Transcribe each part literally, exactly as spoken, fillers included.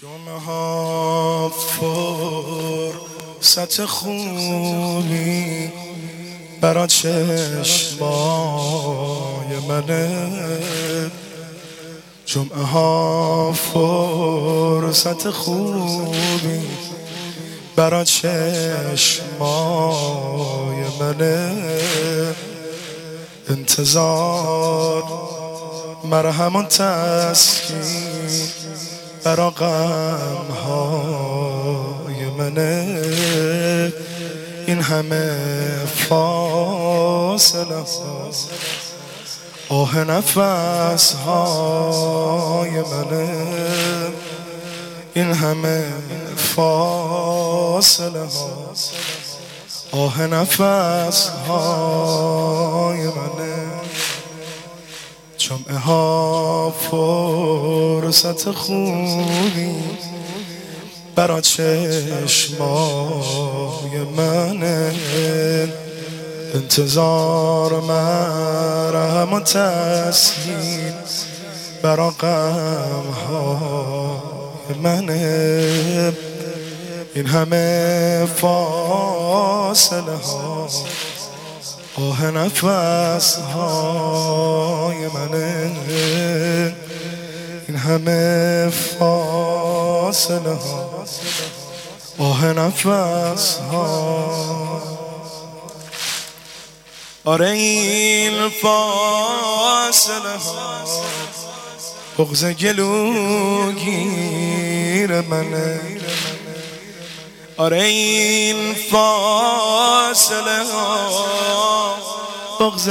جمعه فرصت خوبی برا چشمای منه، جمعه ها فرصت خوبی برا چشمای منه، انتظار مرهم و تسکین برا غمهای منه، این همه فاصله ها آه نفس های منه، این همه فاصله ها آه نفس های منه، جمعه ها فرصت خوبی برا چشمای منه، انتظار مرهم و تسکین برا غمهای منه، این همه فاصله ها آه نفس های منه، این همه فاصله ها آه نفس ها. آره این فاصله ها بغض گلوگیر منه، آره این فاصله ها بغض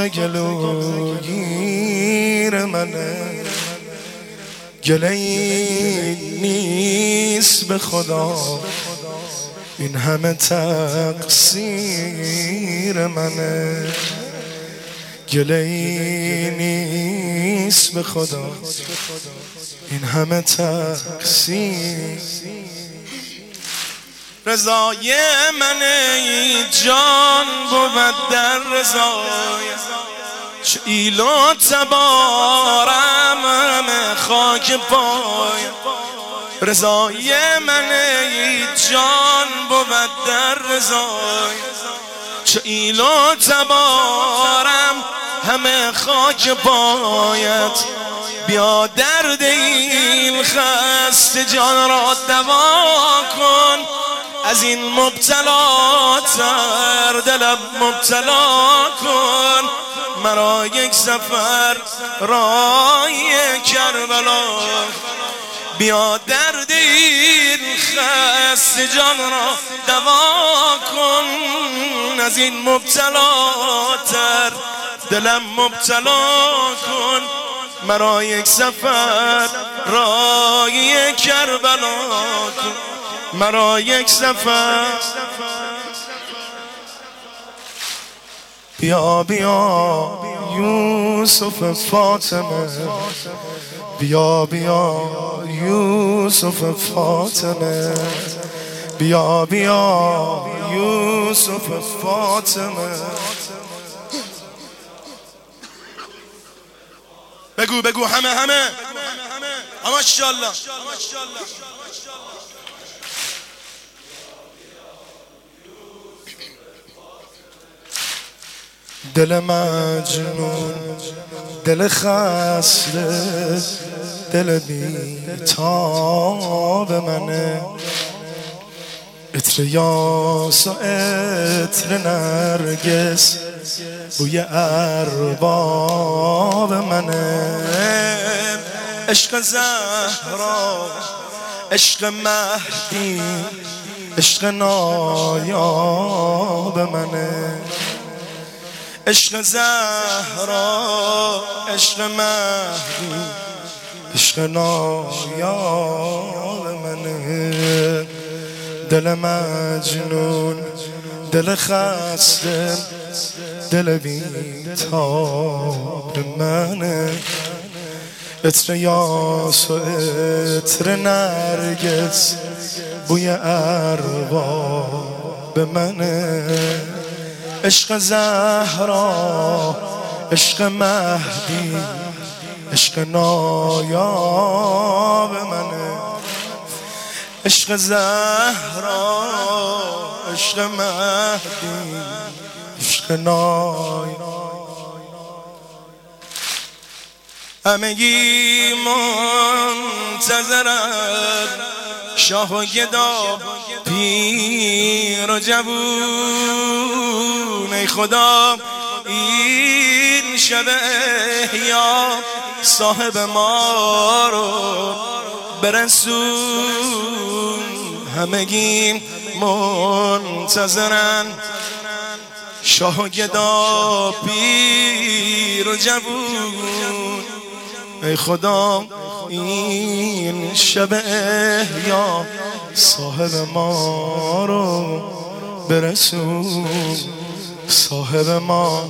گلوگیر منه، گله این نیست به خدا این همه تقصیر منه، گله این نیست به خدا این همه تقصیر. رضای من ای جان بود در رضای، چه ایل و تبارم همه خاک پای، رضای من ای جان بود در رضای، چه ایل و تبارم همه خاک پایت، بیا درد این خسته جان را دوا کن، از این مبتلا تر دلم مبتلا کن، مرا یک سفر رای کربلا، بیا درد این خسته جان را دوا کن، از این مبتلا تر دلم مبتلا کن، مرا یک سفر رای کربلا کن، مرا یک سفر. بیا بیا یوسف فاطمه، بیا بیا یوسف فاطمه، بیا بیا یوسف فاطمه. بگو بگو همه همه ماشاءالله. دل مجنون دل خسته دل بیتاب منه، عطر یاس و عطر نرگس بوی ارباب منه، عشق زهرا عشق مهدی عشق نایاب منه، عشق زهرا عشق مهدی عشق نایاب منه، دل مجنون دل خسته دل بیتاب منه، عطر یاس و عطر نرگس بوی ارباب منه، عشق زهرا عشق مهدی عشق نایاب منه، عشق زهرا، عشق مهدی، عشق نای، همگی منتظرم شاه و گدا، پیر و جوون. ای خدا این شب احیا صاحب ما رو برسون. همگی منتظرن شاه و گدا، پیر و جوون. ای خدا این شب احیا صاحب ما رو برسون، صاحب ما.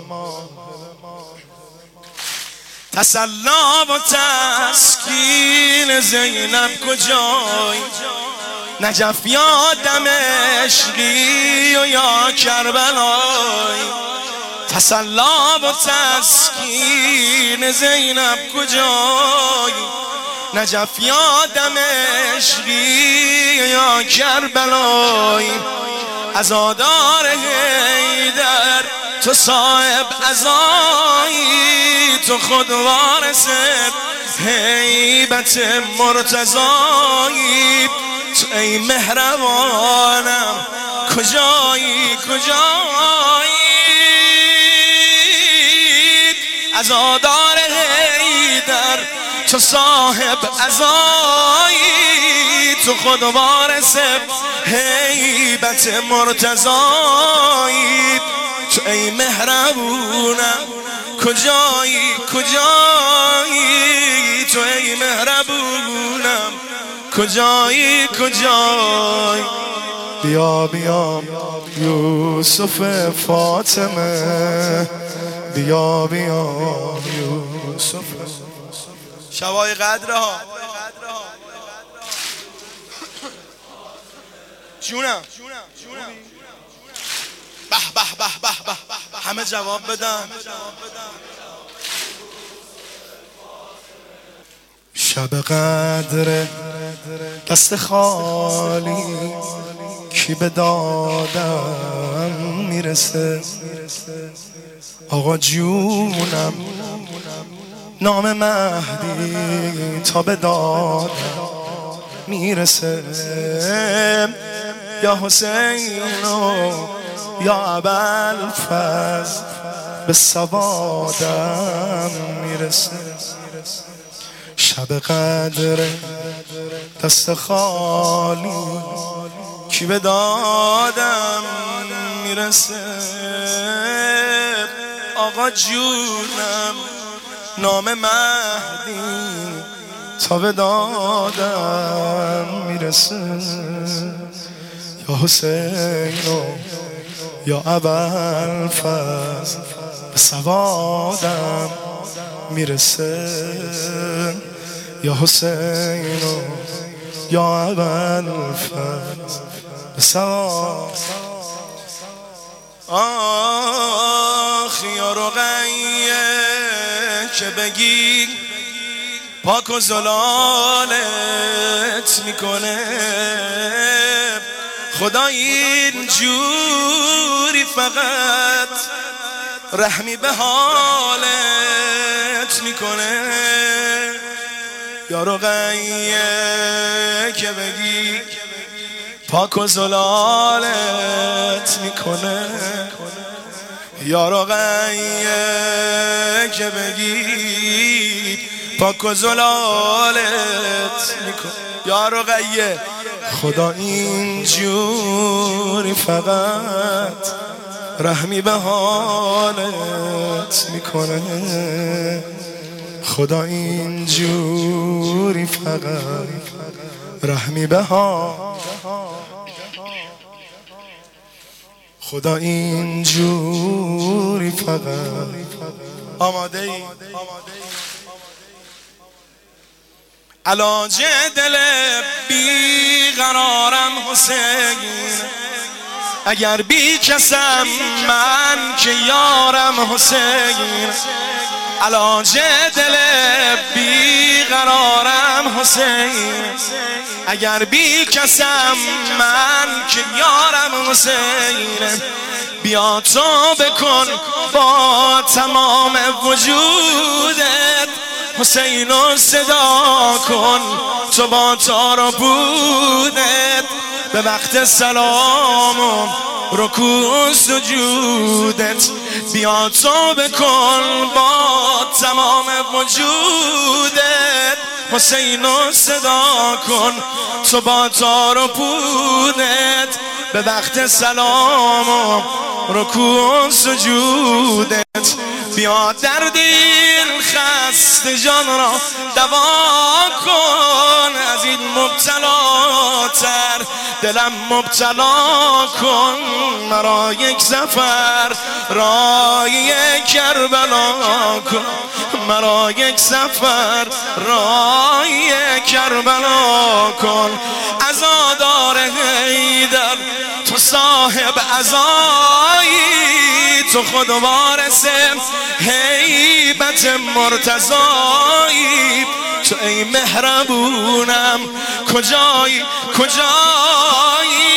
تسلا و تسکین زینب کجای؟ نجف یا دمشقی و یا کربلای؟ تسلا و تسکین زینب کجای؟ نجف یا دمشقی یا کربلای؟ عزادار حیدر تو صاحب عزایی، تو خود وارث هیبت مرتضایی. تو ای مهربانم کجایی کجایی؟ عزادار حیدر تو صاحب عزایی، تو خود وارث هیبت مرتضایی. تو ای مهربونم کجایی کجایی؟ تو ای مهربونم کجایی کجایی؟ بیا بیا یوسف فاطمه، بیا بیا یوسف. شبای قدرها جونم به به به به به، همه جواب بدن. شب قدر دست خالی کی به دادم میرسه؟ آقا جونم نام مهدی تا به دادم میرسه. یا حسین و یا ابوالفضل به سوادم میرسه. شب قدر دست خالی کی به دادم میرسه؟ آقا جونم نام مهدی تا به دادم میرسه. یا حسین و یا ابوالفضل به سوادم میرسه. یا حسین و یا ابوالفضل به سوادم. آخ یا رقیه که بگی پاک و زلالت میکنه، خدا این جوری فقط رحمی به حالت میکنه. یا رقیه که بگی پاک و زلالت میکنه، یا رقیه که بگی پاک و زلالت میکنه. یا رقیه خدا این جوری فقط رحمی به حالت میکنه، خدا این جوری فقط رحمی به حالت، خدا این جوری فقط. آماده ای؟ علاج دل بیقرارم حسین، اگر بی کسم من که یارم حسین. علاج دل بیقرارم بیقرارم حسین، اگر بی کسم من که یارم حسین. بیا تو بکن با تمام وجودت حسین رو صدا کن، تو با تار و پودت به وقت سلام و رکوع سجودت. بیا تو بکن با تمام وجودت حسین رو صدا کن، تو با تار و پودت به وقت سلام و رکوع سجودت. بیا درد این خسته جان را دوا کن، از این مبتلاتر دلم مبتلا کن. مرا یک سفر رای کربلا کن، مرا یک سفر رای کربلا کن. عزادار حیدر تو صاحب عزایی، تو خود وارث هیبت مرتضایی. تو ای مهربونم کجایی کجایی،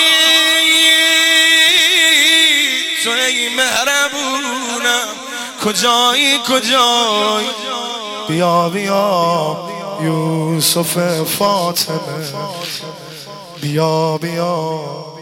تو ای مهربونم کجایی کجایی. بیا بیا یوسف فاطمه، بیا بیا